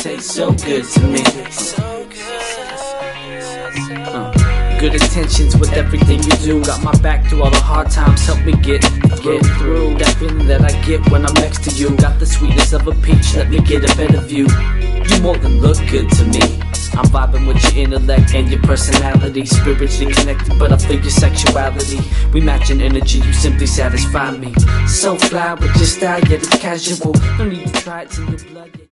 taste so good to me. Good intentions with everything you do. Got my back through all the hard times, help me get through. That feeling that I get when I'm next to you. Got the sweetness of a peach, let me get a better view. You more than look good to me. I'm vibing with your intellect and your personality. Spiritually connected, but I feel your sexuality. We match in energy, you simply satisfy me. So fly with your style, yet it's casual. No need to try it in your blood.